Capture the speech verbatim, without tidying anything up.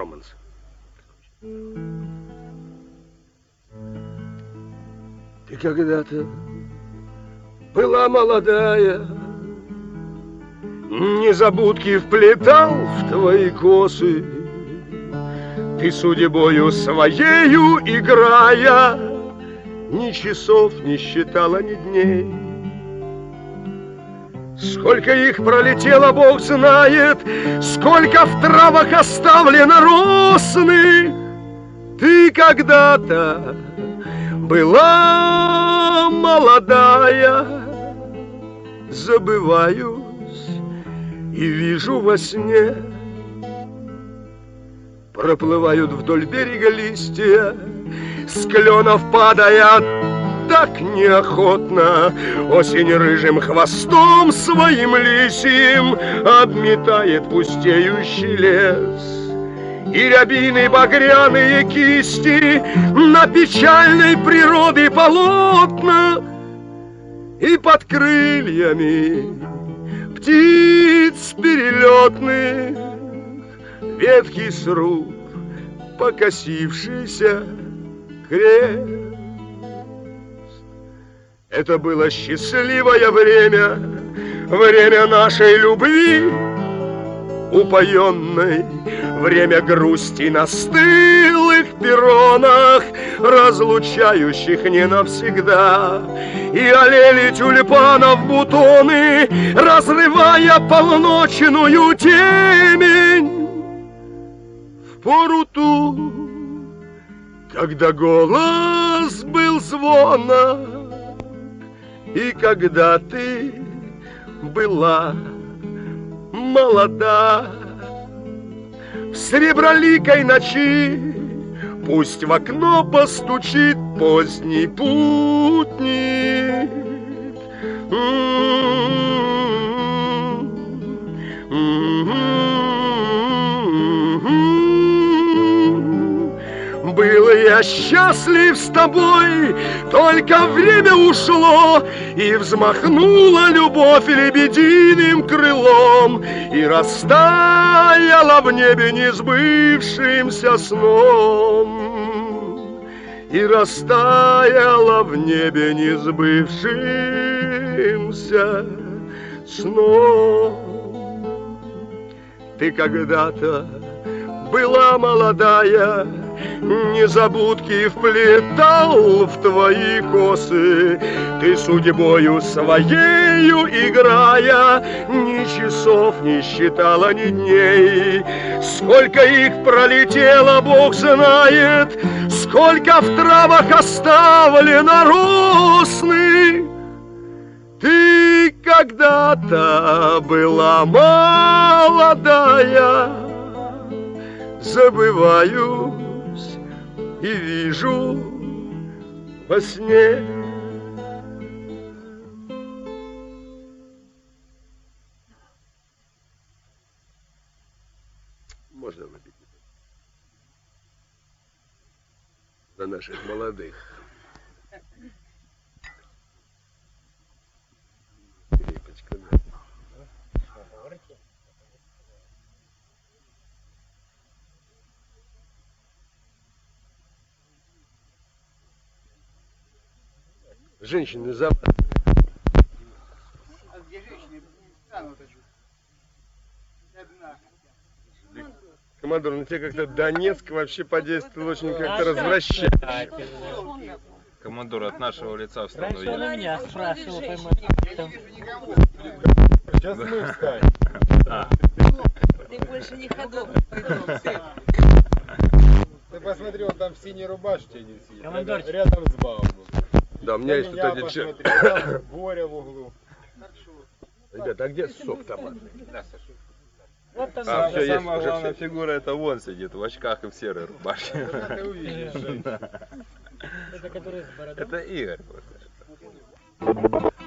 Романс. Ты когда-то была молодая, незабудки вплетал в твои косы. Ты судьбою своею играя, ни часов не считала, ни дней. Сколько их пролетело, Бог знает, сколько в травах оставлено росны. Ты когда-то была молодая, забываюсь и вижу во сне. Проплывают вдоль берега листья, с кленов падая так неохотно. Осень рыжим хвостом своим лисьим обметает пустеющий лес. И рябины багряные кисти на печальной природы полотна. И под крыльями птиц перелетных ветхий сруб, покосившийся крест. Это было счастливое время, время нашей любви упоенной, время грусти на стылых перронах, разлучающих не навсегда. И аллели тюльпанов бутоны, разрывая полночную темень. В пору ту, когда голос был звонок, и когда ты была молода, в сереброликой ночи пусть в окно постучит поздний путник. Был я счастлив с тобой, только время ушло, и взмахнула любовь лебединым крылом, и растаяла в небе несбывшимся сном, и растаяла в небе несбывшимся сном. Ты когда-то была молодая, незабудки вплетал в твои косы. Ты судьбою своею играя, ни часов не считала, ни дней. Сколько их пролетело, Бог знает, сколько в травах оставлено росны. Ты когда-то была молодая, забываюсь и вижу во сне. Можно выпить за наших молодых. Крепочка, да. Женщины за... А где женщины? Станут одна. Командор, на тебя как-то Донецк вообще подействовал очень как-то развращающе. Командор, от нашего лица в страну едет. Он у меня спрашивал, Сейчас мы встанем. Ты больше не ходок. Ты посмотри, он там в синей рубашке не сидит. Командорчик. Рядом с Баумом. Да, у меня есть тут один человек. Боря в углу. Ребята, а где сок томатный? Вот там А, все, есть, Самая уже главная все. фигура это вон сидит в очках и в серой рубашке. Ты увидишь. это который с бородой. Это Игорь просто.